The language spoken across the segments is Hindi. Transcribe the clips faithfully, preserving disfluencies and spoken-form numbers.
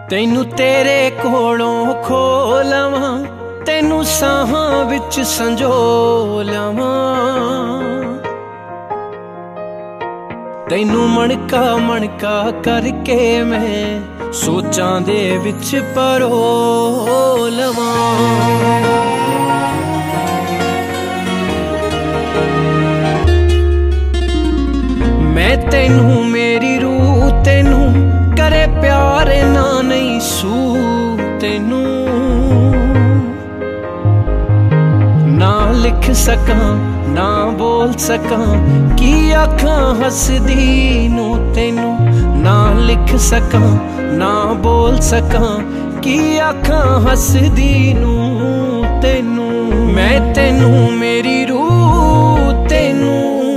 तैनू तेरे कोलों खो लवां, तैनू साहां विच संजो लवां। तैनू मणका मणका करके मैं सोचां दे विच परो लवां। मैं तैनू मेरी रूह तैनू करे प्यार ना नहीं सू तैनू ना लिख सकां ना बोल सकां की आखां हसदी नू तैनू ना लिख सकां ना बोल सकां की आखां हसदी नू तैनू। मैं तैनू मेरी रूह तैनू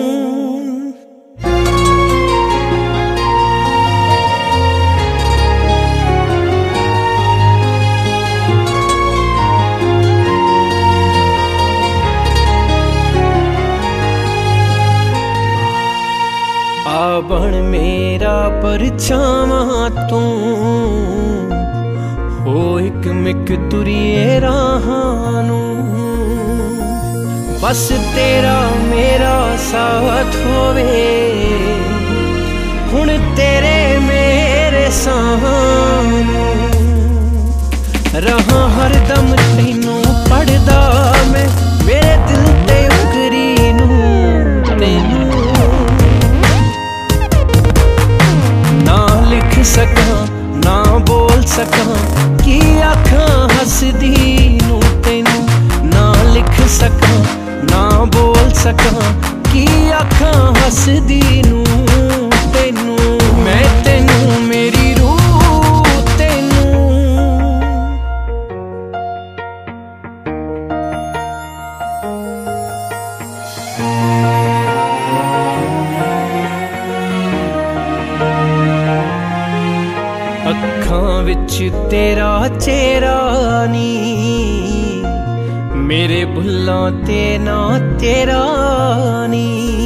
बन मेरा परछावां तू हो एक मिक तुरिए राहां नू। बस तेरा मेरा साथ होवे हुण तेरे मेरे साहां नू। रहां हरदम तैनू पढ़दा मैं मेरे दिल ते उकरी नू तैनू ना लिख सकां ना बोल सकां की आखां हसदी नू तैनू ना लिख सकां ना बोल सकां की आखां हसदी नू तैनू। मैं तैनू मेरी रूह तैनू अखां विच तेरा चेहरा नी मेरे भुल्लां ते ना तेरा नी।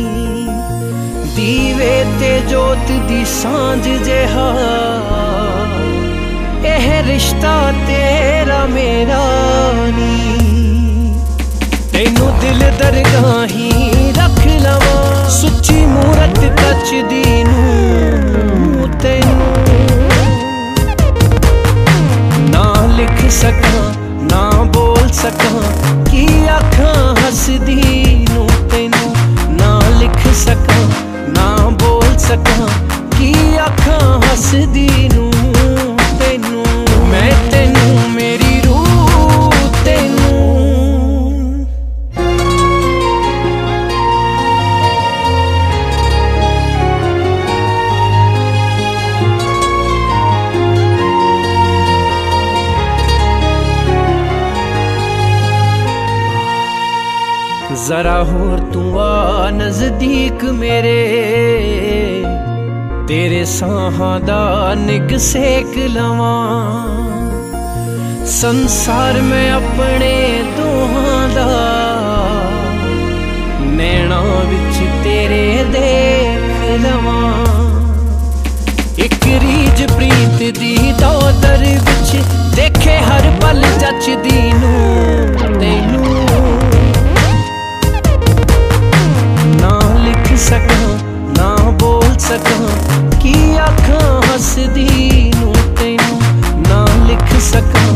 दीवे ते जोत दी सांझ जिहा एह रिश्ता तेरा मेरा नी। तैनू दिल दरगाही रख लवां सुच्ची मूरत कचदी नू तैनू ना लिख सकां ना बोल सकां की आखां हसदी नू तैनू ना लिख सकां ना बोल सकां की आखां हसदी नू तैनू। मैं तैनू मेरी रूह तैनू जरा होर तू आ नजदीक मेरे तेरे साहां दा निग सेक लवां। संसार में अपने दोहां दा नैना विच तेरे देख लवां। इक रीज प्रीत दी दौदर विच देखे हर पल जचदी नू तैनू ना लिख सकां ना बोल सकां की आखां हसदी नू तैनू ना लिख सकां